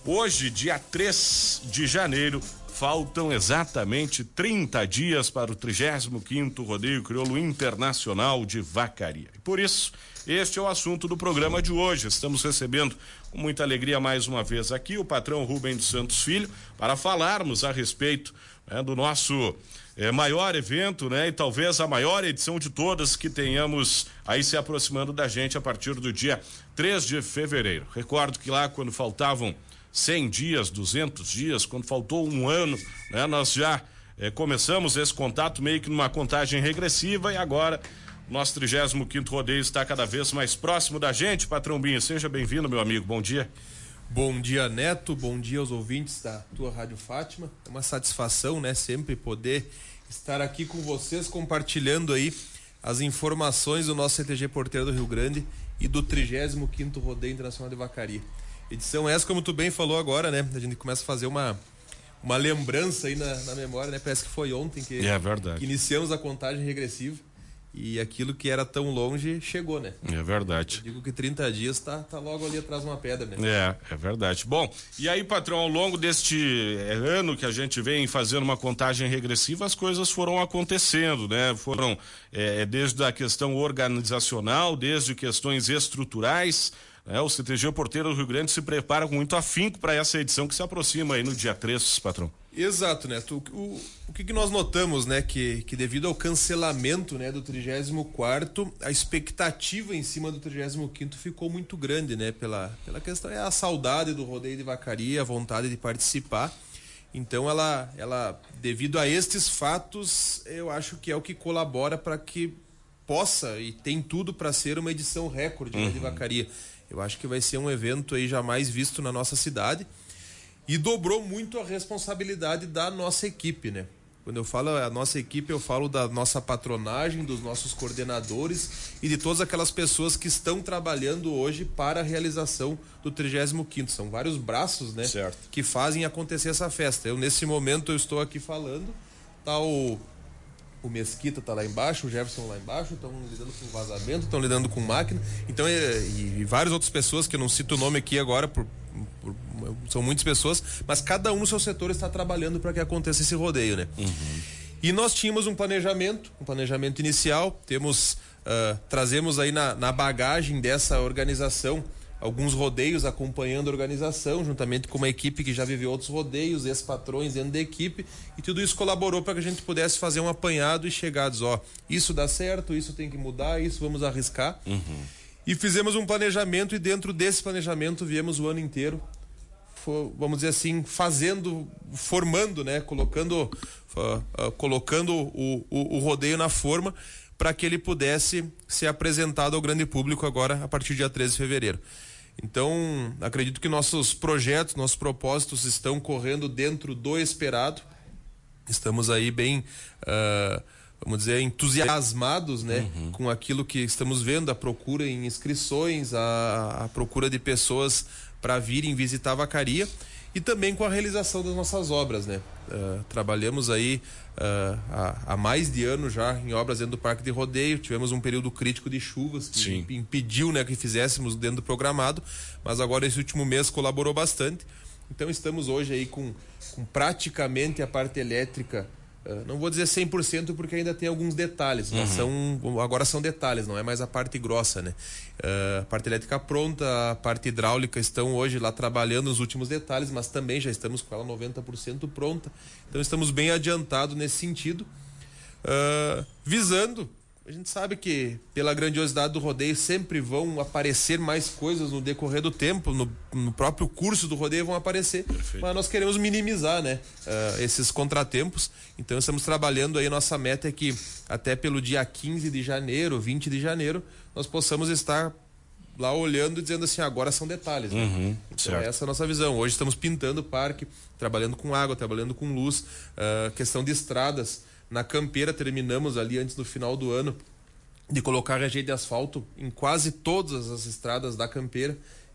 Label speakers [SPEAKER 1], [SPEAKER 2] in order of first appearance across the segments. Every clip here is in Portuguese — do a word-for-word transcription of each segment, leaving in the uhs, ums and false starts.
[SPEAKER 1] Hoje, dia três de janeiro, faltam exatamente trinta dias para o trigésimo quinto Rodeio Crioulo Internacional de Vacaria. E por isso, este é o assunto do programa de hoje. Estamos recebendo com muita alegria mais uma vez aqui o patrão Rubem dos Santos Filho para falarmos a respeito, né, do nosso é, maior evento, né, e talvez a maior edição de todas que tenhamos aí se aproximando da gente a partir do dia três de fevereiro. Recordo que lá quando faltavam cem dias, duzentos dias, quando faltou um ano, né, nós já eh, começamos esse contato meio que numa contagem regressiva e agora nosso trigésimo quinto rodeio está cada vez mais próximo da gente. Patrão Binho, seja bem-vindo, meu amigo, bom dia.
[SPEAKER 2] Bom dia, Neto, bom dia aos ouvintes da tua Rádio Fátima. É uma satisfação, né, sempre poder estar aqui com vocês compartilhando aí as informações do nosso C T G Porteiro do Rio Grande e do trigésimo quinto Rodeio Internacional de Vacaria. Edição essa, como tu bem falou agora, né? A gente começa a fazer uma, uma lembrança aí na, na memória, né? Parece que foi ontem que,
[SPEAKER 1] é verdade.
[SPEAKER 2] que iniciamos a contagem regressiva e aquilo que era tão longe chegou, né?
[SPEAKER 1] É verdade.
[SPEAKER 2] Eu digo que trinta dias tá, tá logo ali atrás de uma pedra, né?
[SPEAKER 1] É, é verdade. Bom, e aí, patrão, ao longo deste ano que a gente vem fazendo uma contagem regressiva, as coisas foram acontecendo, né? Foram é, desde a questão organizacional, desde questões estruturais. É, o C T G Porteiro do Rio Grande se prepara com muito afinco para essa edição que se aproxima aí no dia três, patrão.
[SPEAKER 2] Exato, Neto. O, o, o que, que nós notamos, né? Que, que devido ao cancelamento, né, do trigésimo quarto, a expectativa em cima do trigésimo quinto ficou muito grande, né? Pela, pela questão, é a saudade do rodeio de Vacaria, a vontade de participar. Então ela, ela, devido a estes fatos, eu acho que é o que colabora para que possa e tem tudo para ser uma edição recorde, uhum, né, de Vacaria. Eu acho que vai ser um evento aí jamais visto na nossa cidade e dobrou muito a responsabilidade da nossa equipe, né? Quando eu falo a nossa equipe, eu falo da nossa patronagem, dos nossos coordenadores e de todas aquelas pessoas que estão trabalhando hoje para a realização do trigésimo quinto. São vários braços, né?
[SPEAKER 1] Certo.
[SPEAKER 2] Que fazem acontecer essa festa. Eu, nesse momento, eu estou aqui falando, tá o... O Mesquita tá lá embaixo, o Jefferson lá embaixo, estão lidando com vazamento, estão lidando com máquina, então e, e várias outras pessoas que eu não cito o nome aqui agora, por, por, são muitas pessoas, mas cada um no seu setor está trabalhando para que aconteça esse rodeio, né? Uhum. E nós tínhamos um planejamento, um planejamento inicial, temos, uh, trazemos aí na, na bagagem dessa organização alguns rodeios acompanhando a organização, juntamente com uma equipe que já viveu outros rodeios, ex-patrões dentro da equipe, e tudo isso colaborou para que a gente pudesse fazer um apanhado e chegar a dizer, ó, isso dá certo, isso tem que mudar, isso vamos arriscar. Uhum. E fizemos um planejamento e dentro desse planejamento viemos o ano inteiro, for, vamos dizer assim, fazendo, formando, né, colocando, uh, uh, colocando o, o, o rodeio na forma para que ele pudesse ser apresentado ao grande público agora a partir do dia treze de fevereiro. Então, acredito que nossos projetos, nossos propósitos estão correndo dentro do esperado. Estamos aí bem, uh, vamos dizer, entusiasmados, né, uhum, com aquilo que estamos vendo, a procura em inscrições, a, a procura de pessoas para virem visitar a Vacaria e também com a realização das nossas obras, né? Uh, trabalhamos aí uh, há, há mais de ano já em obras dentro do Parque de Rodeio, tivemos um período crítico de chuvas que Sim. impediu, né, que fizéssemos dentro do programado, mas agora esse último mês colaborou bastante, então estamos hoje aí com, com praticamente a parte elétrica, uh, não vou dizer cem por cento porque ainda tem alguns detalhes, uhum, mas são, agora são detalhes, não é mais a parte grossa, né? Uh, a parte elétrica pronta, a parte hidráulica estão hoje lá trabalhando nos últimos detalhes, mas também já estamos com ela noventa por cento pronta, então estamos bem adiantados nesse sentido, uh, visando, a gente sabe que pela grandiosidade do rodeio sempre vão aparecer mais coisas no decorrer do tempo, no, no próprio curso do rodeio vão aparecer, Perfeito. Mas nós queremos minimizar, né, uh, esses contratempos, então estamos trabalhando aí, nossa meta é que até pelo dia quinze de janeiro, vinte de janeiro, nós possamos estar lá olhando e dizendo assim, agora são detalhes, né? Uhum, então certo. Essa é a nossa visão, hoje estamos pintando o parque, trabalhando com água, trabalhando com luz, uh, questão de estradas. Na Campeira terminamos ali antes do final do ano de colocar rejeito de asfalto em quase todas as estradas da Campeira.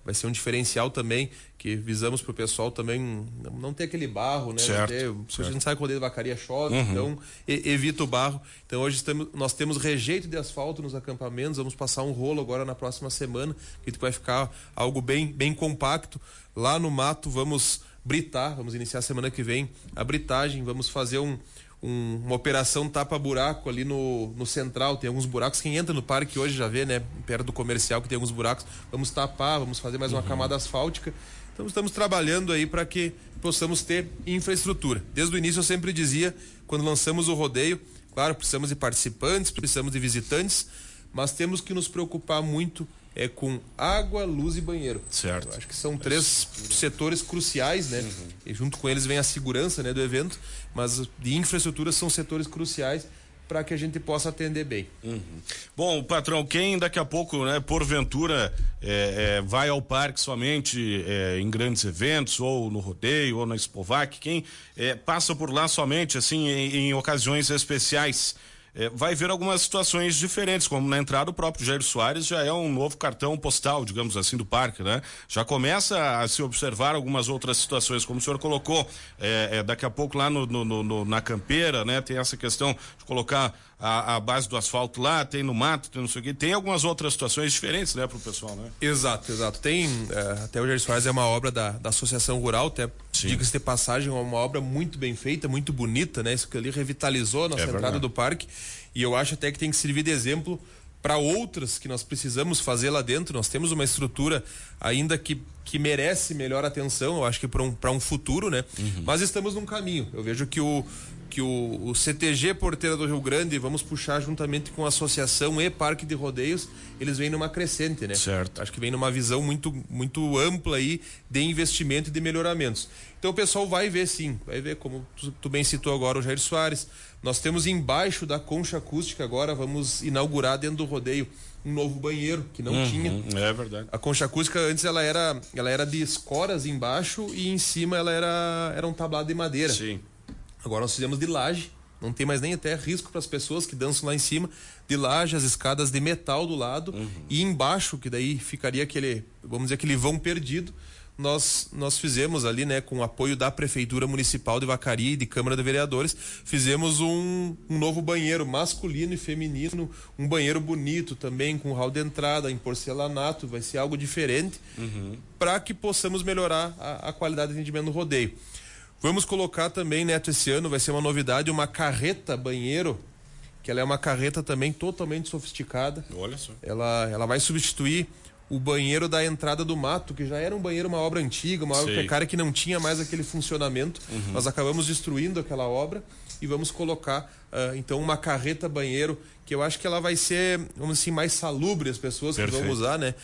[SPEAKER 2] vai ser um diferencial também, que visamos pro pessoal também não ter aquele barro, né?
[SPEAKER 1] Certo,
[SPEAKER 2] ter,
[SPEAKER 1] certo.
[SPEAKER 2] A gente sabe que o rodeio da vacaria chove,
[SPEAKER 1] Uhum.
[SPEAKER 2] então e, evita o barro. Então hoje estamos, nós temos rejeito de asfalto nos acampamentos, vamos passar um rolo agora na próxima semana, que vai ficar algo bem, bem compacto. Lá no mato vamos britar, vamos iniciar a semana que vem a britagem, vamos fazer um Um, uma operação tapa-buraco ali no, no central, tem alguns buracos, quem entra no parque hoje já vê, né, perto do comercial que tem alguns buracos, vamos tapar, vamos fazer mais uma uhum. camada asfáltica, então estamos trabalhando aí para que possamos ter infraestrutura. Desde o início eu sempre dizia, quando lançamos o rodeio, claro, precisamos de participantes, precisamos de visitantes, mas temos que nos preocupar muito é com água, luz e banheiro.
[SPEAKER 1] Certo.
[SPEAKER 2] Eu acho que são três setores cruciais, né? Uhum. E junto com eles vem a segurança, né, do evento, mas de infraestrutura são setores cruciais para que a gente possa atender bem.
[SPEAKER 1] Uhum. Bom, patrão, quem daqui a pouco, né, porventura é, é, vai ao parque somente é, em grandes eventos, ou no rodeio, ou na Expovac, quem é, passa por lá somente assim em, em ocasiões especiais, É, vai ver algumas situações diferentes, como na entrada o próprio Jair Soares já é um novo cartão postal, digamos assim, do parque, né? Já começa a se observar algumas outras situações, como o senhor colocou, é, é, daqui a pouco lá no, no, no, na campeira, né? Tem essa questão de colocar a, a base do asfalto lá, tem no mato, tem não sei o quê, tem algumas outras situações diferentes, né, pro pessoal, né?
[SPEAKER 2] Exato, exato. Tem, é, até o Jair Soares é uma obra da, da Associação Rural, até diga-se de passagem, é uma obra muito bem feita, muito bonita, né? Isso que ali revitalizou a nossa é entrada do parque, e eu acho até que tem que servir de exemplo para outras que nós precisamos fazer lá dentro. Nós temos uma estrutura ainda que, que merece melhor atenção, eu acho que para um, para um futuro, né? Uhum. Mas estamos num caminho. Eu vejo que o que o, o C T G Porteira do Rio Grande, vamos puxar juntamente com a Associação e Parque de Rodeios, eles vêm numa crescente, né?
[SPEAKER 1] Certo.
[SPEAKER 2] Acho que vem numa visão muito, muito ampla aí de investimento e de melhoramentos. Então o pessoal vai ver sim, vai ver, como tu, tu bem citou agora o Jair Soares. Nós temos embaixo da concha acústica agora, vamos inaugurar dentro do rodeio um novo banheiro que não
[SPEAKER 1] uhum,
[SPEAKER 2] tinha.
[SPEAKER 1] É verdade.
[SPEAKER 2] A concha acústica antes ela era, ela era de escoras embaixo e em cima ela era, era um tablado de madeira.
[SPEAKER 1] Sim.
[SPEAKER 2] Agora nós fizemos de laje, não tem mais nem até risco para as pessoas que dançam lá em cima, de laje, as escadas de metal do lado, uhum. E embaixo, que daí ficaria aquele, vamos dizer, aquele vão perdido, nós nós fizemos ali, né, com o apoio da Prefeitura Municipal de Vacaria e de Câmara de Vereadores, fizemos um, um novo banheiro masculino e feminino, um banheiro bonito também, com hall de entrada, em porcelanato, vai ser algo diferente, uhum. Para que possamos melhorar a, a qualidade de atendimento no rodeio. Vamos colocar também, Neto, esse ano vai ser uma novidade, uma carreta banheiro, que ela é uma carreta também totalmente sofisticada.
[SPEAKER 1] Olha só.
[SPEAKER 2] Ela, ela vai substituir o banheiro da entrada do mato, que já era um banheiro, uma obra antiga, uma obra precária que não tinha mais aquele funcionamento. Uhum. Nós acabamos destruindo aquela obra e vamos colocar, uh, então, uma carreta banheiro, que eu acho que ela vai ser, vamos assim, mais salubre as pessoas Perfeito. Que vão usar, né?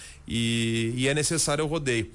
[SPEAKER 2] E, e é necessário o rodeio.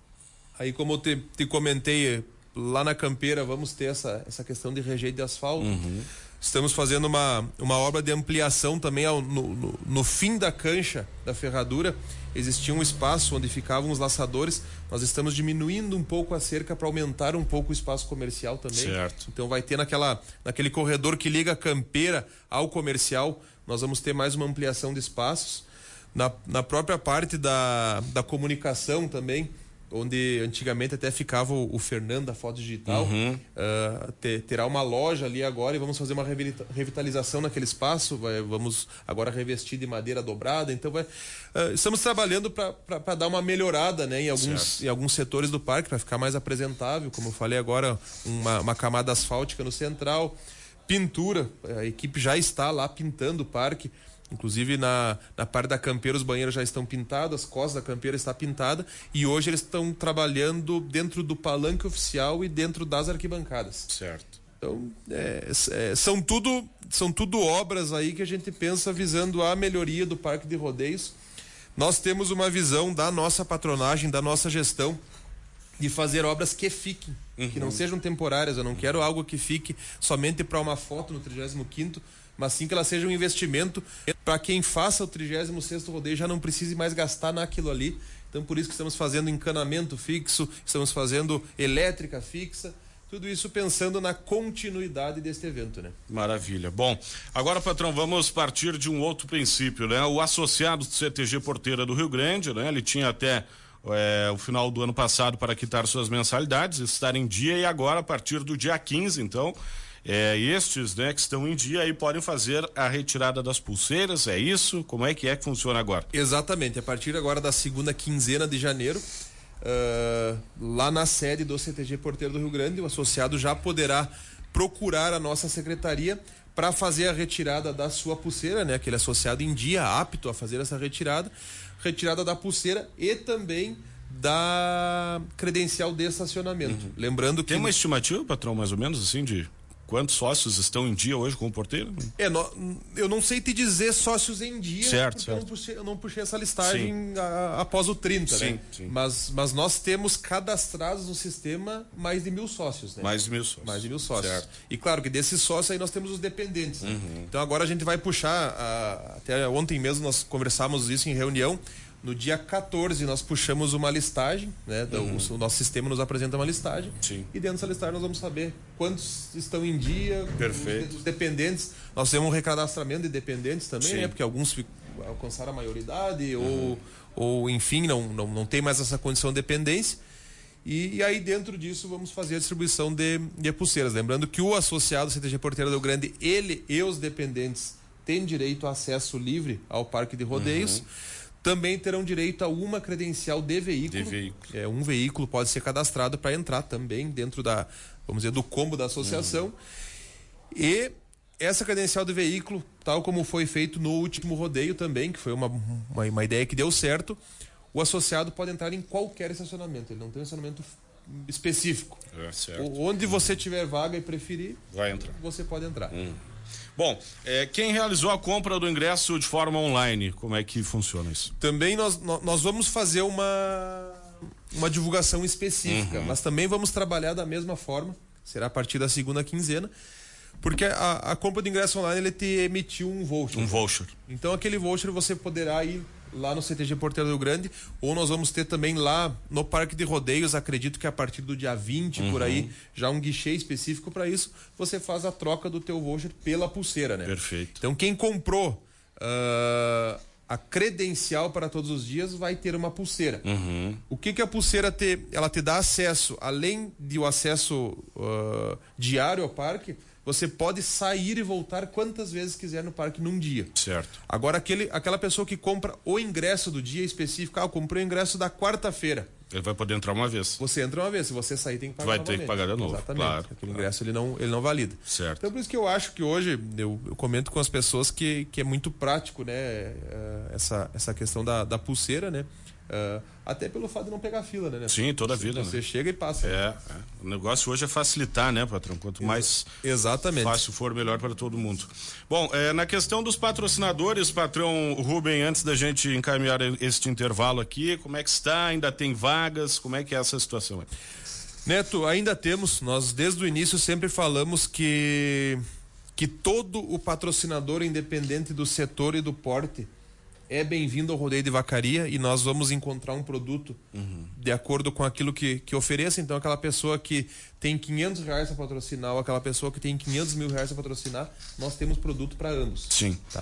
[SPEAKER 2] Aí, como eu te, te comentei, lá na campeira vamos ter essa, essa questão de rejeito de asfalto. Uhum. Estamos fazendo uma, uma obra de ampliação também ao, no, no, no fim da cancha da ferradura. Existia um espaço onde ficavam os laçadores. Nós estamos diminuindo um pouco a cerca para aumentar um pouco o espaço comercial também.
[SPEAKER 1] Certo.
[SPEAKER 2] Então vai ter naquela, naquele corredor que liga a campeira ao comercial, nós vamos ter mais uma ampliação de espaços. Na, na própria parte da, da comunicação também, onde antigamente até ficava o, o Fernando da Foto Digital, uhum. uh, ter, terá uma loja ali agora e vamos fazer uma revitalização naquele espaço, vai, vamos agora revestir de madeira dobrada, então vai, uh, estamos trabalhando para dar uma melhorada, né, em, alguns, em alguns setores do parque, para ficar mais apresentável, como eu falei agora, uma, uma camada asfáltica no central, pintura, a equipe já está lá pintando o parque. Inclusive na, na parte da campeira os banheiros já estão pintados, as costas da campeira está pintada e hoje eles estão trabalhando dentro do palanque oficial e dentro das arquibancadas.
[SPEAKER 1] Certo.
[SPEAKER 2] Então é, é, são tudo são tudo obras aí que a gente pensa visando a melhoria do parque de rodeios. Nós temos uma visão da nossa patronagem, da nossa gestão, de fazer obras que fiquem, uhum. que não sejam temporárias. Eu não quero algo que fique somente para uma foto no trigésimo quinto, mas sim que ela seja um investimento para quem faça o trigésimo sexto rodeio já não precise mais gastar naquilo ali. Então por isso que estamos fazendo encanamento fixo, estamos fazendo elétrica fixa, tudo isso pensando na continuidade deste evento, né?
[SPEAKER 1] Maravilha. Bom, agora, patrão, vamos partir de um outro princípio, né? O associado do C T G Porteira do Rio Grande, né? Ele tinha até é, o final do ano passado para quitar suas mensalidades, estar em dia, e agora a partir do dia quinze, então, é, estes, né, que estão em dia aí podem fazer a retirada das pulseiras, é isso? Como é que é que funciona agora?
[SPEAKER 2] Exatamente, a partir agora da segunda quinzena de janeiro, uh, lá na sede do C T G Porteiro do Rio Grande, o associado já poderá procurar a nossa secretaria para fazer a retirada da sua pulseira, né? Aquele associado em dia, apto a fazer essa retirada, retirada da pulseira e também da credencial de estacionamento. Uhum. Lembrando que...
[SPEAKER 1] Tem uma estimativa, patrão, mais ou menos, assim, de quantos sócios estão em dia hoje com o porteiro?
[SPEAKER 2] É, no, eu não sei te dizer sócios em dia,
[SPEAKER 1] certo,
[SPEAKER 2] porque
[SPEAKER 1] certo.
[SPEAKER 2] Eu, não puxei, eu não puxei essa listagem a, após o trinta,
[SPEAKER 1] sim,
[SPEAKER 2] né?
[SPEAKER 1] Sim.
[SPEAKER 2] Mas, mas nós temos cadastrados no sistema mais de mil sócios, né?
[SPEAKER 1] Mais de mil sócios.
[SPEAKER 2] Mais de mil sócios.
[SPEAKER 1] Certo.
[SPEAKER 2] E claro que desses sócios aí nós temos os dependentes. Né?
[SPEAKER 1] Uhum.
[SPEAKER 2] Então agora a gente vai puxar, a, até ontem mesmo nós conversamos isso em reunião. No dia quatorze nós puxamos uma listagem, né? Uhum. O, o nosso sistema nos apresenta uma listagem.
[SPEAKER 1] Sim.
[SPEAKER 2] E dentro dessa listagem nós vamos saber quantos estão em dia,
[SPEAKER 1] perfeito.
[SPEAKER 2] Os, os dependentes. Nós temos um recadastramento de dependentes também,
[SPEAKER 1] sim.
[SPEAKER 2] né? Porque alguns alcançaram a maioridade uhum. ou, ou enfim, não, não, não tem mais essa condição de dependência. E, e aí dentro disso vamos fazer a distribuição de, de pulseiras. Lembrando que o associado C T G Porteiro do Rio Grande, ele e os dependentes têm direito a acesso livre ao parque de rodeios. Uhum. Também terão direito a uma credencial de veículo.
[SPEAKER 1] De veículo.
[SPEAKER 2] É, um veículo pode ser cadastrado para entrar também dentro da, vamos dizer, do combo da associação. Uhum. E essa credencial de veículo, tal como foi feito no último rodeio também, que foi uma, uma, uma ideia que deu certo, o associado pode entrar em qualquer estacionamento. Ele não tem um estacionamento específico.
[SPEAKER 1] É, certo.
[SPEAKER 2] Onde você tiver vaga e preferir,
[SPEAKER 1] vai entrar.
[SPEAKER 2] Você pode entrar.
[SPEAKER 1] Uhum. Bom, é, quem realizou a compra do ingresso de forma online, como é que funciona isso?
[SPEAKER 2] Também nós, nós vamos fazer uma, uma divulgação específica, uhum. mas também vamos trabalhar da mesma forma, será a partir da segunda quinzena, porque a, a compra do ingresso online ele te emitiu um voucher.
[SPEAKER 1] Um voucher.
[SPEAKER 2] Então aquele voucher você poderá ir lá no C T G Porteiro do Rio Grande, ou nós vamos ter também lá no Parque de Rodeios, acredito que a partir do dia vinte, uhum. por aí, já um guichê específico para isso, você faz a troca do teu voucher pela pulseira, né?
[SPEAKER 1] Perfeito.
[SPEAKER 2] Então quem comprou uh, a credencial para todos os dias vai ter uma pulseira.
[SPEAKER 1] Uhum.
[SPEAKER 2] O que que a pulseira te, ela te dá acesso, além de o acesso uh, diário ao parque, você pode sair e voltar quantas vezes quiser no parque num dia.
[SPEAKER 1] Certo.
[SPEAKER 2] Agora, aquele, aquela pessoa que compra o ingresso do dia específico, ah, eu comprei o ingresso da quarta-feira.
[SPEAKER 1] Ele vai poder entrar uma vez.
[SPEAKER 2] Você entra uma vez, se você sair tem que pagar
[SPEAKER 1] vai
[SPEAKER 2] novamente.
[SPEAKER 1] ter que pagar de novo.
[SPEAKER 2] Exatamente.
[SPEAKER 1] Claro,
[SPEAKER 2] aquele
[SPEAKER 1] claro.
[SPEAKER 2] ingresso ele não, ele não valida.
[SPEAKER 1] Certo.
[SPEAKER 2] Então por isso que eu acho que hoje, eu, eu comento com as pessoas que, que é muito prático, né? Essa, essa questão da, da pulseira, né? Uh, até pelo fato de não pegar fila, né?
[SPEAKER 1] Sim, toda a vida.
[SPEAKER 2] Você
[SPEAKER 1] né?
[SPEAKER 2] chega e passa.
[SPEAKER 1] É, é. O negócio hoje é facilitar, né, patrão? Quanto mais
[SPEAKER 2] Exatamente.
[SPEAKER 1] fácil for, melhor para todo mundo. Bom, é, na questão dos patrocinadores, patrão Rubem, antes da gente encaminhar este intervalo aqui, como é que está? Ainda tem vagas? Como é que é essa situação aí?
[SPEAKER 2] Neto, ainda temos. Nós desde o início sempre falamos que que todo o patrocinador independente do setor e do porte é bem-vindo ao Rodeio de Vacaria, e nós vamos encontrar um produto uhum. de acordo com aquilo que, que ofereça. Então aquela pessoa que tem quinhentos reais para patrocinar ou aquela pessoa que tem quinhentos mil reais para patrocinar, nós temos produto para ambos.
[SPEAKER 1] Sim.
[SPEAKER 2] Tá.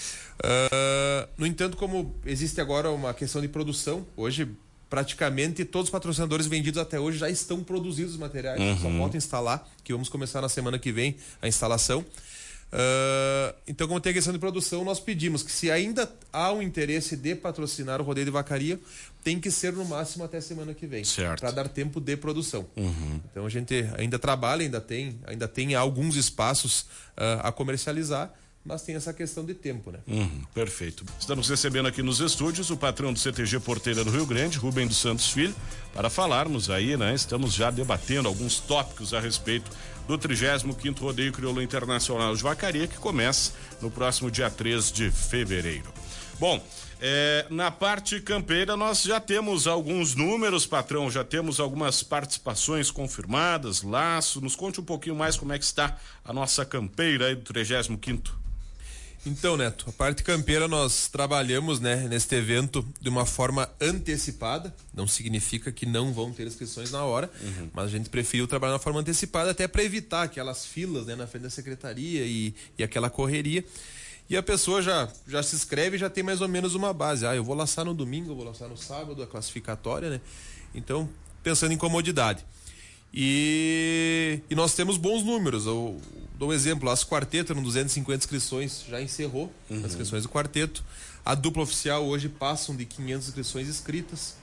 [SPEAKER 2] Uh, no entanto, como existe agora uma questão de produção, hoje praticamente todos os patrocinadores vendidos até hoje já estão produzidos os materiais, uhum. só falta instalar, que vamos começar na semana que vem a instalação. Uh, então, como tem a questão de produção, nós pedimos que, se ainda há um interesse de patrocinar o Rodeio de Vacaria, tem que ser no máximo até semana que vem, para dar tempo de produção.
[SPEAKER 1] Uhum.
[SPEAKER 2] Então a gente ainda trabalha, ainda tem, ainda tem alguns espaços uh, a comercializar, mas tem essa questão de tempo, né?
[SPEAKER 1] Uhum, perfeito. Estamos recebendo aqui nos estúdios o patrão do C T G Porteira do Rio Grande, Rubem dos Santos Filho, para falarmos aí, né? Estamos já debatendo alguns tópicos a respeito do trigésimo quinto Rodeio Crioulo Internacional de Vacaria, que começa no próximo dia três de fevereiro. Bom, é, na parte campeira nós já temos alguns números, patrão, já temos algumas participações confirmadas, laço. Nos conte um pouquinho mais como é que está a nossa campeira aí do trigésimo quinto.
[SPEAKER 2] Então, Neto, a parte campeira nós trabalhamos, né, neste evento de uma forma antecipada. Não significa que não vão ter inscrições na hora, uhum. mas a gente preferiu trabalhar de uma forma antecipada até para evitar aquelas filas, né, na frente da secretaria e, e aquela correria. E a pessoa já, já se inscreve e já tem mais ou menos uma base. Ah, eu vou laçar no domingo, eu vou laçar no sábado, a classificatória, né? Então, pensando em comodidade. E, e nós temos bons números. Eu dou um exemplo, as quarteto eram duzentas e cinquenta inscrições, já encerrou uhum. as inscrições do quarteto. A dupla oficial hoje passam de quinhentas inscrições escritas.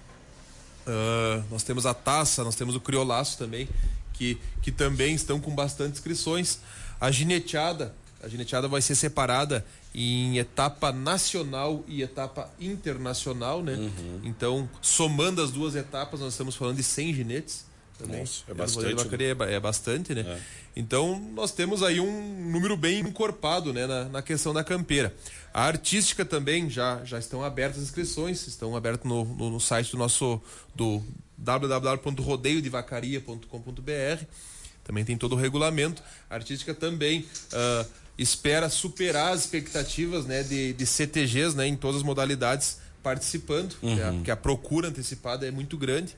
[SPEAKER 2] Uh, nós temos a taça, nós temos o criolaço também, que, que também estão com bastante inscrições. A gineteada, a gineteada vai ser separada em etapa nacional e etapa internacional, né? Uhum. Então, somando as duas etapas, nós estamos falando de cem ginetes. Também.
[SPEAKER 1] Nossa, é bastante.
[SPEAKER 2] Né? É bastante, né? É. Então, nós temos aí um número bem encorpado, né? na, na questão da campeira. A artística também já, já estão abertas as inscrições, estão abertas no, no, no site do nosso do w w w ponto rodeio de vacaria ponto com ponto b r. Também tem todo o regulamento. A artística também uh, espera superar as expectativas, né, de, de C T Gs, né, em todas as modalidades participando, uhum. né, porque a procura antecipada é muito grande.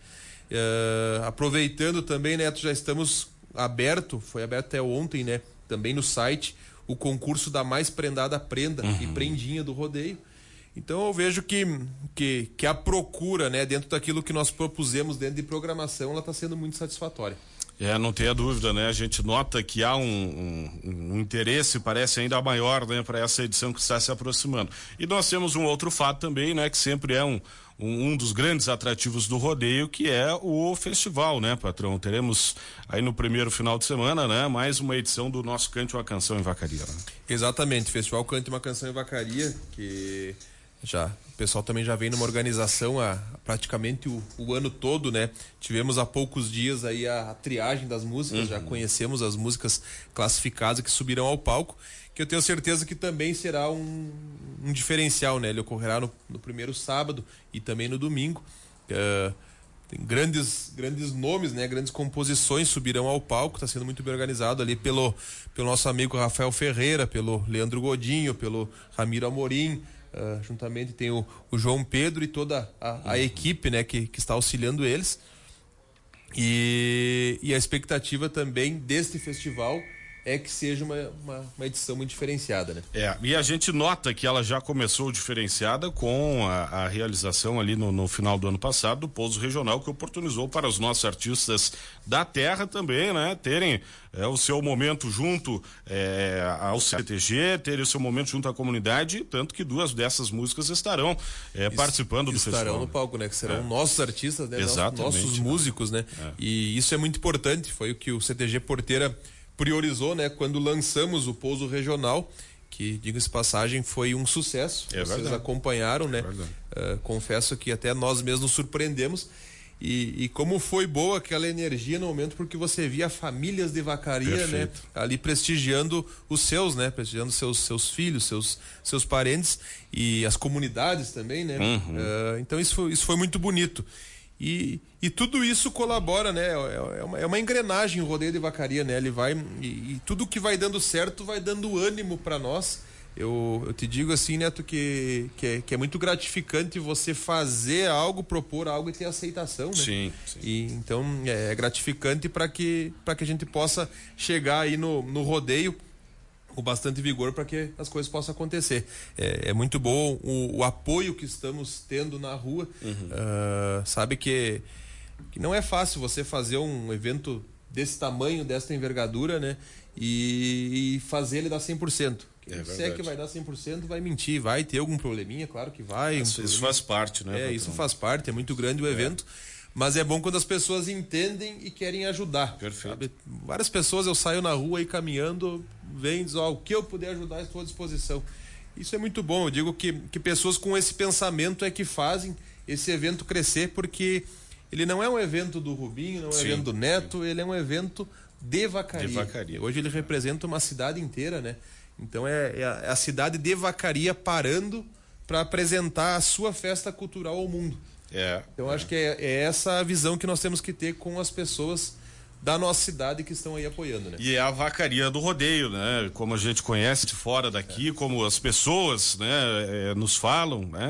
[SPEAKER 2] Uh, aproveitando também, Neto, já estamos aberto, foi aberto até ontem, né, também no site, o concurso da mais prendada prenda uhum. e prendinha do rodeio. Então eu vejo que, que, que a procura, né, dentro daquilo que nós propusemos dentro de programação, ela está sendo muito satisfatória.
[SPEAKER 1] É, não tenha dúvida, né? A gente nota que há um, um, um interesse, parece ainda maior, né, para essa edição que está se aproximando. E nós temos um outro fato também, né, que sempre é um, um, um dos grandes atrativos do rodeio, que é o festival, né, patrão? Teremos aí no primeiro final de semana, né, mais uma edição do nosso Cante uma Canção em Vacaria. Né?
[SPEAKER 2] Exatamente, Festival Cante uma Canção em Vacaria, que já o pessoal também já vem numa organização há praticamente o, o ano todo, né? Tivemos há poucos dias aí a, a triagem das músicas, uhum. já conhecemos as músicas classificadas que subirão ao palco, que eu tenho certeza que também será um, um diferencial, né? Ele ocorrerá no, no primeiro sábado e também no domingo. Uh, tem grandes, grandes nomes, né? Grandes composições subirão ao palco, está sendo muito bem organizado ali pelo, pelo nosso amigo Rafael Ferreira, pelo Leandro Godinho, pelo Ramiro Amorim. Uh, juntamente tem o, o João Pedro e toda a, a equipe, né, que, que está auxiliando eles. E, e a expectativa também deste festival é que seja uma, uma, uma edição muito diferenciada, né?
[SPEAKER 1] É, e a gente nota que ela já começou diferenciada com a, a realização ali no, no final do ano passado do Pouso Regional, que oportunizou para os nossos artistas da terra também, né, terem é, o seu momento junto é, ao C T G, terem o seu momento junto à comunidade, tanto que duas dessas músicas estarão é, participando do
[SPEAKER 2] estarão
[SPEAKER 1] festival.
[SPEAKER 2] no palco, né, que serão é. nossos artistas, né,
[SPEAKER 1] exatamente,
[SPEAKER 2] nossos músicos, né,
[SPEAKER 1] é.
[SPEAKER 2] E isso é muito importante, foi o que o C T G Porteira priorizou, né, quando lançamos o Pouso Regional, que, diga-se passagem, foi um sucesso.
[SPEAKER 1] É
[SPEAKER 2] Vocês
[SPEAKER 1] verdade.
[SPEAKER 2] acompanharam, né? É uh, confesso que até nós mesmos nos surpreendemos. E, e como foi boa aquela energia no momento, porque você via famílias de Vacaria, perfeito, né, ali prestigiando os seus, né, prestigiando seus, seus filhos, seus, seus parentes e as comunidades também, né? Uhum. Uh, então isso foi, isso foi muito bonito. E, e tudo isso colabora, né? É uma, é uma engrenagem o rodeio de Vacaria, né? Ele vai e, e tudo que vai dando certo vai dando ânimo para nós. Eu, eu te digo assim, Neto, que, que, é, que é muito gratificante você fazer algo, propor algo e ter aceitação, né?
[SPEAKER 1] Sim, sim.
[SPEAKER 2] E, então é, é gratificante para que, para que a gente possa chegar aí no, no rodeio com bastante vigor para que as coisas possam acontecer. É, é muito bom o, o apoio que estamos tendo na rua. Uhum. Uh, sabe que, que não é fácil você fazer um evento desse tamanho, dessa envergadura, né? E, e fazer ele dar cem por cento. É se é que vai dar cem por cento, vai mentir, vai ter algum probleminha, claro que vai.
[SPEAKER 1] Isso,
[SPEAKER 2] um
[SPEAKER 1] isso faz parte, né?
[SPEAKER 2] É, patrão? Isso faz parte, é muito grande o evento. É. Mas é bom quando as pessoas entendem e querem ajudar.
[SPEAKER 1] Perfeito.
[SPEAKER 2] Sabe? Várias pessoas, eu saio na rua aí caminhando, vem e diz, ó, o que eu puder ajudar, estou à disposição. Isso é muito bom. Eu digo que, que pessoas com esse pensamento é que fazem esse evento crescer, porque ele não é um evento do Rubinho, não é um sim, evento do Neto, sim. Ele é um evento de Vacaria.
[SPEAKER 1] de Vacaria.
[SPEAKER 2] Hoje ele representa uma cidade inteira, né? Então é, é, a, é a cidade de Vacaria parando para apresentar a sua festa cultural ao mundo.
[SPEAKER 1] É,
[SPEAKER 2] então
[SPEAKER 1] é.
[SPEAKER 2] acho que é, é essa a visão que nós temos que ter com as pessoas da nossa cidade que estão aí apoiando, né?
[SPEAKER 1] E é a Vacaria do rodeio, né? Como a gente conhece de fora daqui, é. como as pessoas, né, é, nos falam, né?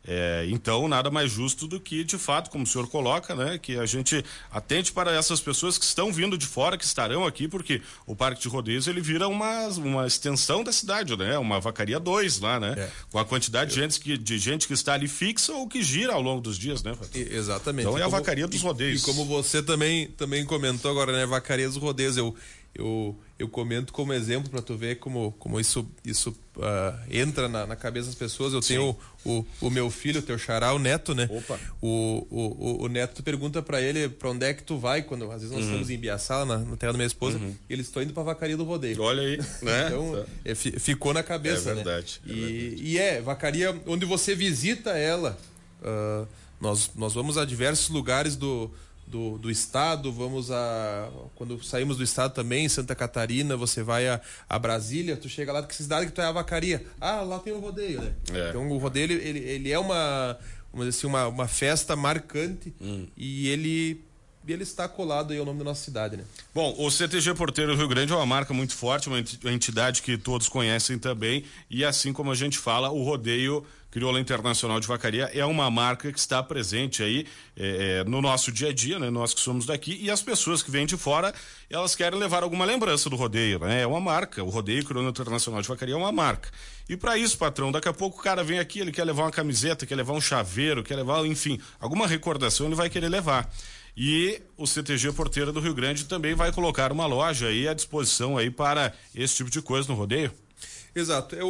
[SPEAKER 1] É, então, nada mais justo do que, de fato, como o senhor coloca, né, que a gente atente para essas pessoas que estão vindo de fora, que estarão aqui, porque o Parque de Rodeios ele vira uma, uma extensão da cidade, né? Uma Vacaria dois lá, né? É. Com a quantidade de gente, que, de gente que está ali fixa ou que gira ao longo dos dias, né?
[SPEAKER 2] E, exatamente.
[SPEAKER 1] Então é
[SPEAKER 2] como,
[SPEAKER 1] a Vacaria dos Rodeios.
[SPEAKER 2] E, e como você também, também comentou agora, né? Vacaria dos Rodeios, eu, eu, eu comento como exemplo para tu ver como, como isso, isso uh, entra na, na cabeça das pessoas. Eu Sim. tenho o, o, o meu filho, o teu xará, o Neto, né?
[SPEAKER 1] Opa.
[SPEAKER 2] O, o, o Neto, tu pergunta para ele para onde é que tu vai, quando às vezes nós uhum. estamos em Biaçá, na, na terra da minha esposa, uhum. e eles estão indo para Vacaria do Rodeio.
[SPEAKER 1] Olha aí, né?
[SPEAKER 2] Então, é, ficou na cabeça,
[SPEAKER 1] é verdade,
[SPEAKER 2] né?
[SPEAKER 1] É
[SPEAKER 2] e,
[SPEAKER 1] verdade.
[SPEAKER 2] e é, Vacaria, onde você visita ela, uh, nós, nós vamos a diversos lugares do Do, do estado, vamos a... Quando saímos do estado também, em Santa Catarina, você vai a, a Brasília, tu chega lá, que cidade que tu é a Vacaria? Ah, lá tem o rodeio, né?
[SPEAKER 1] É.
[SPEAKER 2] Então o rodeio, ele, ele é uma, vamos dizer assim, uma, uma festa marcante hum. e ele... E ele está colado aí ao nome da nossa cidade, né?
[SPEAKER 1] Bom, o C T G Porteiro do Rio Grande é uma marca muito forte, uma entidade que todos conhecem também, e assim como a gente fala, o rodeio Crioula Internacional de Vacaria é uma marca que está presente aí é, no nosso dia a dia, né? Nós que somos daqui, e as pessoas que vêm de fora, elas querem levar alguma lembrança do rodeio, né? É uma marca, o rodeio Crioula Internacional de Vacaria é uma marca. E para isso, patrão, daqui a pouco o cara vem aqui, ele quer levar uma camiseta, quer levar um chaveiro, quer levar, enfim, alguma recordação ele vai querer levar. E o C T G Porteira do Rio Grande também vai colocar uma loja aí à disposição aí para esse tipo de coisa no rodeio?
[SPEAKER 2] Exato. Eu,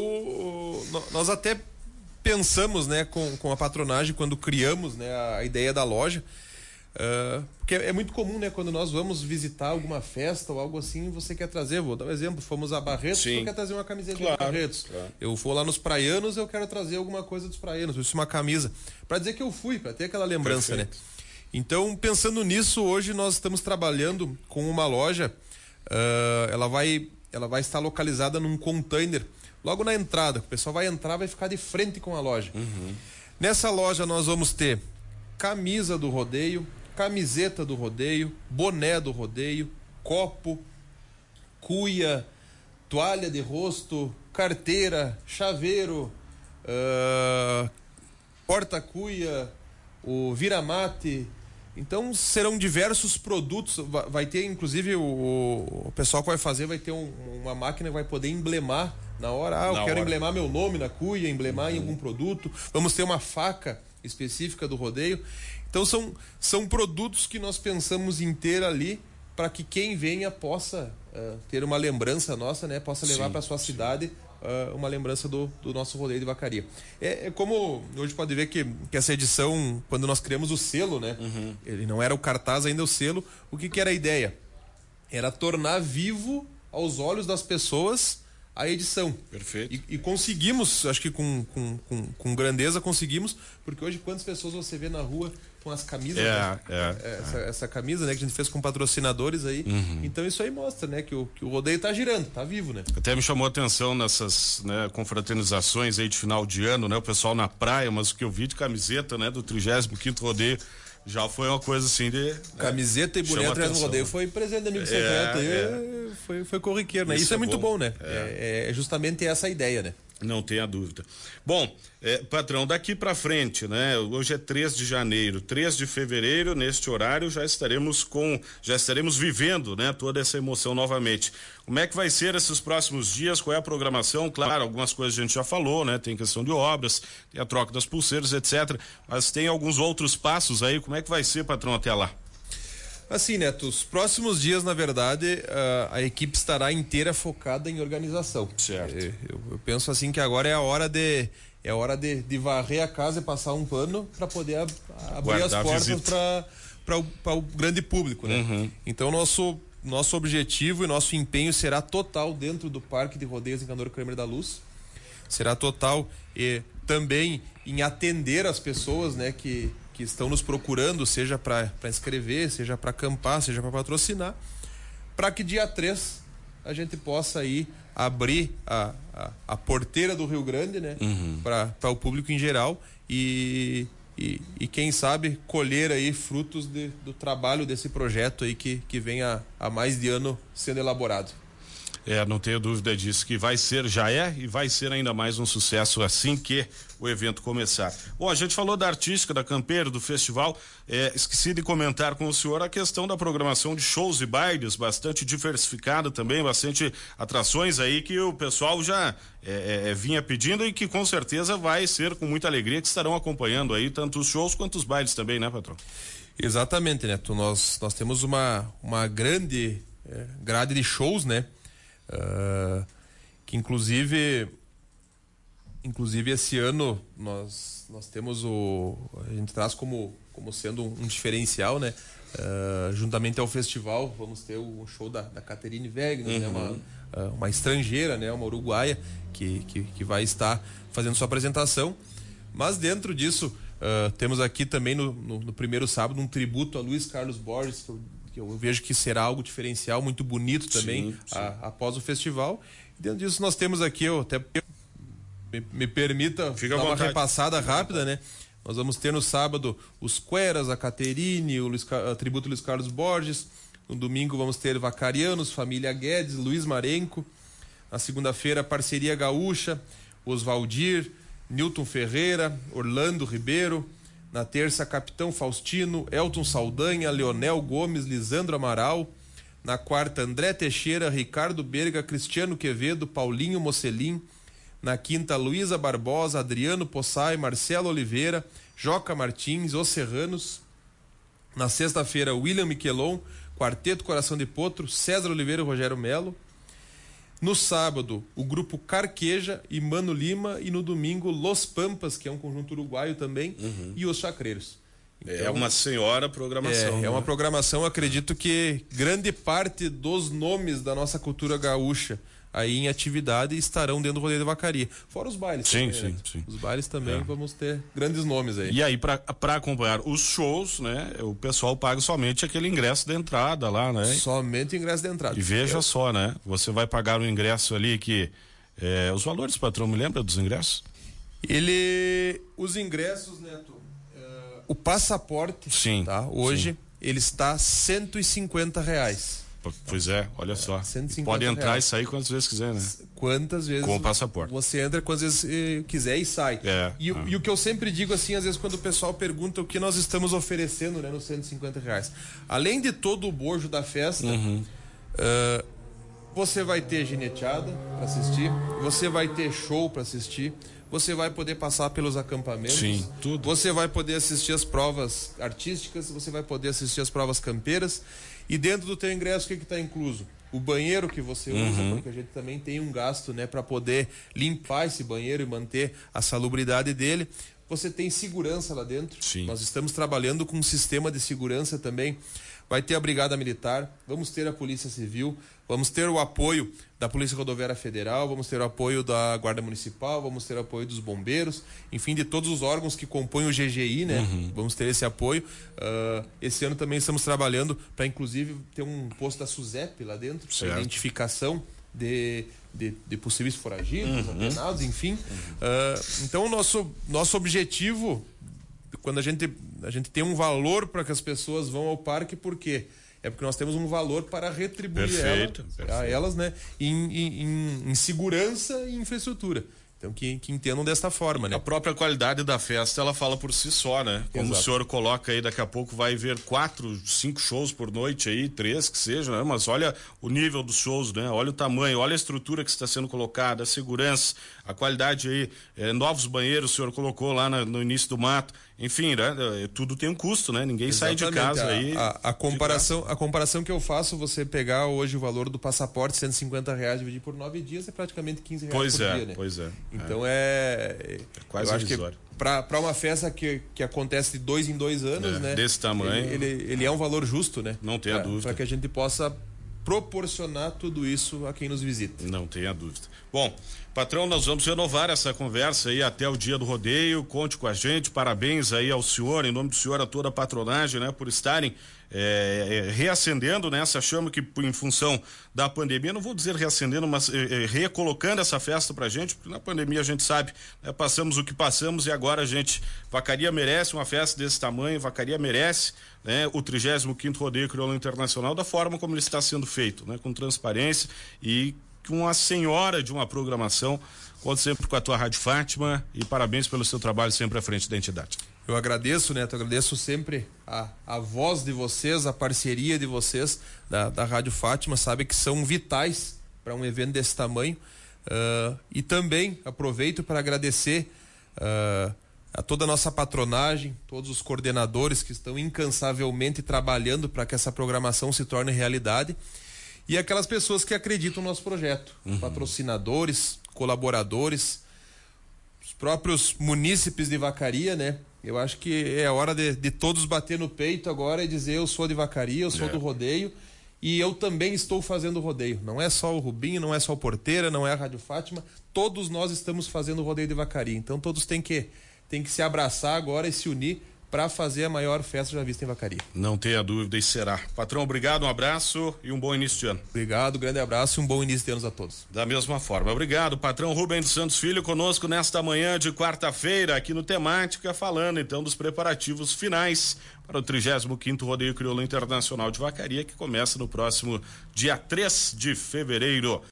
[SPEAKER 2] nós até pensamos, né, com, com a patronagem quando criamos, né, a ideia da loja, uh, porque é muito comum, né, quando nós vamos visitar alguma festa ou algo assim, você quer trazer, vou dar um exemplo, fomos a Barretos, você quer trazer uma camiseta claro, de Barretos. Claro. Eu vou lá nos praianos, eu quero trazer alguma coisa dos praianos, isso uma camisa, para dizer que eu fui, para ter aquela lembrança, Perfeito. né? Então, pensando nisso, hoje nós estamos trabalhando com uma loja, uh, ela, vai, ela vai estar localizada num container, logo na entrada, o pessoal vai entrar, vai ficar de frente com a loja.
[SPEAKER 1] Uhum.
[SPEAKER 2] Nessa loja nós vamos ter camisa do rodeio, camiseta do rodeio, boné do rodeio, copo, cuia, toalha de rosto, carteira, chaveiro, uh, porta-cuia, o vira-mate. Então serão diversos produtos, vai ter inclusive o, o pessoal que vai fazer vai ter um, uma máquina que vai poder emblemar na hora, ah, eu na quero hora. emblemar meu nome na cuia, emblemar uhum. em algum produto, vamos ter uma faca específica do rodeio. Então são, são produtos que nós pensamos em ter ali para que quem venha possa uh, ter uma lembrança nossa, né? Possa levar para sua cidade uh, uma lembrança do, do nosso rodeio de Vacaria. É, é como hoje pode ver que, que essa edição, quando nós criamos o selo, né?
[SPEAKER 1] Uhum.
[SPEAKER 2] Ele não era o cartaz ainda, o selo. O que, que era a ideia? Era tornar vivo aos olhos das pessoas a edição.
[SPEAKER 1] Perfeito.
[SPEAKER 2] E, e conseguimos, acho que com, com, com, com grandeza conseguimos, porque hoje quantas pessoas você vê na rua com as camisas,
[SPEAKER 1] é,
[SPEAKER 2] né?
[SPEAKER 1] é,
[SPEAKER 2] essa,
[SPEAKER 1] é.
[SPEAKER 2] essa camisa, né, que a gente fez com patrocinadores aí.
[SPEAKER 1] Uhum.
[SPEAKER 2] Então isso aí mostra, né, que o, que o rodeio tá girando, tá vivo, né?
[SPEAKER 1] Até me chamou a atenção nessas, né, confraternizações aí de final de ano, né, o pessoal na praia, mas o que eu vi de camiseta, né, do trigésimo quinto rodeio já foi uma coisa assim de...
[SPEAKER 2] Camiseta né, e boné atrás do rodeio foi presente de amigo
[SPEAKER 1] é,
[SPEAKER 2] secreto.
[SPEAKER 1] É.
[SPEAKER 2] Foi, foi corriqueiro, né? Isso, Isso é, é muito bom, bom né? É. É, é justamente essa a ideia, né?
[SPEAKER 1] Não tenha dúvida. Bom, é, patrão, daqui para frente, né? Hoje é três de janeiro, três de fevereiro, neste horário já estaremos com, já estaremos vivendo, né? Toda essa emoção novamente. Como é que vai ser esses próximos dias? Qual é a programação? Claro, algumas coisas a gente já falou, né? Tem questão de obras, tem a troca das pulseiras, etcétera. Mas tem alguns outros passos aí. Como é que vai ser, patrão, até lá?
[SPEAKER 2] Assim, Neto, os próximos dias, na verdade, a, a equipe estará inteira focada em organização.
[SPEAKER 1] Certo.
[SPEAKER 2] Eu, eu penso assim que agora é a hora de é a hora de, de varrer a casa e passar um pano para poder ab, abrir Guardar as portas para o, o grande público, né?
[SPEAKER 1] Uhum.
[SPEAKER 2] Então, nosso nosso objetivo e nosso empenho será total dentro do Parque de Rodeios Encanador Kramer da Luz. Será total e também em atender as pessoas, né, que que estão nos procurando, seja para inscrever, seja para acampar, seja para patrocinar, para que dia três a gente possa aí abrir a, a, a porteira do Rio Grande, né?
[SPEAKER 1] Uhum.
[SPEAKER 2] Para o público em geral e, e, e quem sabe colher aí frutos de, do trabalho desse projeto aí que, que vem há, há mais de ano sendo elaborado.
[SPEAKER 1] É, não tenho dúvida disso, que vai ser, já é e vai ser ainda mais um sucesso assim que o evento começar. Bom, a gente falou da artística, da campeira, do festival, é, esqueci de comentar com o senhor a questão da programação de shows e bailes, bastante diversificada também, bastante atrações aí que o pessoal já é, é, vinha pedindo e que com certeza vai ser com muita alegria que estarão acompanhando aí tanto os shows quanto os bailes também, né, patrão?
[SPEAKER 2] Exatamente, Neto, nós, nós temos uma, uma grande é, grade de shows, né? Uh, que inclusive inclusive esse ano nós nós temos o a gente traz como como sendo um, um diferencial, né? Uh, juntamente ao festival vamos ter o show da, da Caterine Wegner, uhum. né? uma, uma estrangeira, né? Uma uruguaia que, que, que vai estar fazendo sua apresentação, mas dentro disso uh, temos aqui também no, no, no primeiro sábado um tributo a Luiz Carlos Borges, que eu eu vejo que será algo diferencial, muito bonito também, sim, sim. A, após o festival. E dentro disso nós temos aqui, eu até me, me permita Fica dar uma repassada rápida, né? Nós vamos ter no sábado os Queras, a Caterine, o Luiz, a tributo Luiz Carlos Borges. No domingo vamos ter Vacarianos, Família Guedes, Luiz Marenco. Na segunda-feira, Parceria Gaúcha, Oswaldir, Newton Ferreira, Orlando Ribeiro. Na terça, Capitão Faustino, Elton Saldanha, Leonel Gomes, Lisandro Amaral. Na quarta, André Teixeira, Ricardo Berga, Cristiano Quevedo, Paulinho Mocelin. Na quinta, Luísa Barbosa, Adriano Possai, Marcelo Oliveira, Joca Martins, Os Serranos. Na sexta-feira, William Miquelon, Quarteto Coração de Potro, César Oliveira e Rogério Melo. No sábado, o grupo Carqueja e Mano Lima, e no domingo, Los Pampas, que é um conjunto uruguaio também, uhum. e Os Chacreiros.
[SPEAKER 1] Então, é uma senhora programação.
[SPEAKER 2] É,
[SPEAKER 1] né?
[SPEAKER 2] é uma programação, acredito que grande parte dos nomes da nossa cultura gaúcha aí em atividade estarão dentro do rodeio de vacaria. Fora os bailes.
[SPEAKER 1] Sim,
[SPEAKER 2] também,
[SPEAKER 1] sim,
[SPEAKER 2] né?
[SPEAKER 1] sim.
[SPEAKER 2] Os bailes também
[SPEAKER 1] é.
[SPEAKER 2] vamos ter grandes nomes aí.
[SPEAKER 1] E aí, para acompanhar os shows, né, o pessoal paga somente aquele ingresso de entrada lá, né?
[SPEAKER 2] Somente o ingresso de entrada.
[SPEAKER 1] E veja
[SPEAKER 2] Eu...
[SPEAKER 1] só, né? Você vai pagar um ingresso ali que... É, os valores, patrão, me lembra dos ingressos?
[SPEAKER 2] Ele... Os ingressos, Neto, uh, o passaporte,
[SPEAKER 1] sim,
[SPEAKER 2] tá? Hoje,
[SPEAKER 1] sim.
[SPEAKER 2] ele está cento e cinquenta reais.
[SPEAKER 1] Pois é, olha só.
[SPEAKER 2] É,
[SPEAKER 1] pode entrar
[SPEAKER 2] reais.
[SPEAKER 1] e sair quantas vezes quiser, né?
[SPEAKER 2] Quantas vezes.
[SPEAKER 1] Com o passaporte.
[SPEAKER 2] Você entra quantas vezes eh, quiser e sai.
[SPEAKER 1] É,
[SPEAKER 2] e,
[SPEAKER 1] ah.
[SPEAKER 2] e o que eu sempre digo, assim, às vezes quando o pessoal pergunta o que nós estamos oferecendo, né, nos cento e cinquenta reais. Além de todo o bojo da festa,
[SPEAKER 1] uhum.
[SPEAKER 2] uh, você vai ter gineteada para assistir, você vai ter show para assistir, você vai poder passar pelos acampamentos.
[SPEAKER 1] Sim, tudo.
[SPEAKER 2] Você vai poder assistir as provas artísticas, você vai poder assistir as provas campeiras. E dentro do teu ingresso, o que está incluso? O banheiro que você usa,
[SPEAKER 1] uhum.
[SPEAKER 2] porque a gente também tem um gasto, né, para poder limpar esse banheiro e manter a salubridade dele. Você tem segurança lá dentro.
[SPEAKER 1] Sim.
[SPEAKER 2] Nós estamos trabalhando com um sistema de segurança também. Vai ter a Brigada Militar, vamos ter a Polícia Civil, vamos ter o apoio da Polícia Rodoviária Federal, vamos ter o apoio da Guarda Municipal, vamos ter o apoio dos bombeiros, enfim, de todos os órgãos que compõem o G G I, né? Uhum. Vamos ter esse apoio. Uh, esse ano também estamos trabalhando para, inclusive, ter um posto da SUSEP lá dentro, para identificação de, de, de possíveis foragidos, uhum. apenados, enfim. Uhum. Uh, então, o nosso, nosso objetivo, quando a gente, a gente tem um valor para que as pessoas vão ao parque, por quê? É porque nós temos um valor para retribuir
[SPEAKER 1] perfeito,
[SPEAKER 2] ela,
[SPEAKER 1] perfeito.
[SPEAKER 2] a elas, né, em, em, em segurança e infraestrutura. Então, que, que entendam desta forma, né?
[SPEAKER 1] A própria qualidade da festa, ela fala por si só, né? Como Exato. O senhor coloca aí, daqui a pouco vai ver quatro, cinco shows por noite aí, três que seja, né? Mas olha o nível dos shows, né? Olha o tamanho, olha a estrutura que está sendo colocada, a segurança, a qualidade aí, é, novos banheiros o senhor colocou lá na, no início do mato. Enfim, né? Tudo tem um custo, né? Ninguém Exatamente. Sai de casa
[SPEAKER 2] a,
[SPEAKER 1] aí.
[SPEAKER 2] A, a, comparação, a comparação que eu faço, você pegar hoje o valor do passaporte, cento e cinquenta reais, dividir por nove dias, é praticamente quinze reais
[SPEAKER 1] pois
[SPEAKER 2] por
[SPEAKER 1] é,
[SPEAKER 2] dia, né?
[SPEAKER 1] Pois é.
[SPEAKER 2] Então é... é,
[SPEAKER 1] é quase
[SPEAKER 2] eu acho que para uma festa que, que acontece de dois em dois anos,
[SPEAKER 1] é,
[SPEAKER 2] né?
[SPEAKER 1] Desse tamanho.
[SPEAKER 2] Ele, ele, ele é um valor justo, né?
[SPEAKER 1] Não tenha dúvida.
[SPEAKER 2] Para que a gente possa proporcionar tudo isso a quem nos visita.
[SPEAKER 1] Não tenha dúvida. Bom, patrão, nós vamos renovar essa conversa aí até o dia do rodeio. Conte com a gente, parabéns aí ao senhor, em nome do senhor, a toda a patronagem, né, por estarem é, é, reacendendo, né, essa chama que em função da pandemia, não vou dizer reacendendo, mas é, é, recolocando essa festa pra gente, porque na pandemia a gente sabe, né, passamos o que passamos e agora a gente, Vacaria merece uma festa desse tamanho, Vacaria merece, né, o trigésimo quinto Rodeio Crioulo Internacional da forma como ele está sendo feito, né, com transparência e que uma senhora de uma programação. Conto sempre com a tua Rádio Fátima e parabéns pelo seu trabalho sempre à frente da entidade.
[SPEAKER 2] Eu agradeço, Neto, agradeço sempre a, a voz de vocês, a parceria de vocês da, da Rádio Fátima, sabe que são vitais para um evento desse tamanho. Uh, e também aproveito para agradecer uh, a toda a nossa patronagem, todos os coordenadores que estão incansavelmente trabalhando para que essa programação se torne realidade e aquelas pessoas que acreditam no nosso projeto, uhum. patrocinadores, colaboradores, os próprios munícipes de Vacaria, né? Eu acho que é hora de, de todos bater no peito agora e dizer eu sou de Vacaria, eu sou é. do rodeio e eu também estou fazendo rodeio. Não é só o Rubinho, não é só o Porteira, não é a Rádio Fátima, todos nós estamos fazendo o rodeio de Vacaria. Então todos têm que, têm que se abraçar agora e se unir para fazer a maior festa já vista em Vacaria.
[SPEAKER 1] Não tenha dúvida, e será. Patrão, obrigado, um abraço e um bom início de ano.
[SPEAKER 2] Obrigado, grande abraço e um bom início de anos a todos.
[SPEAKER 1] Da mesma forma, obrigado. Patrão Rubem dos Santos Filho conosco nesta manhã de quarta-feira aqui no Temática, falando então dos preparativos finais para o trigésimo quinto Rodeio Crioulo Internacional de Vacaria, que começa no próximo dia três de fevereiro.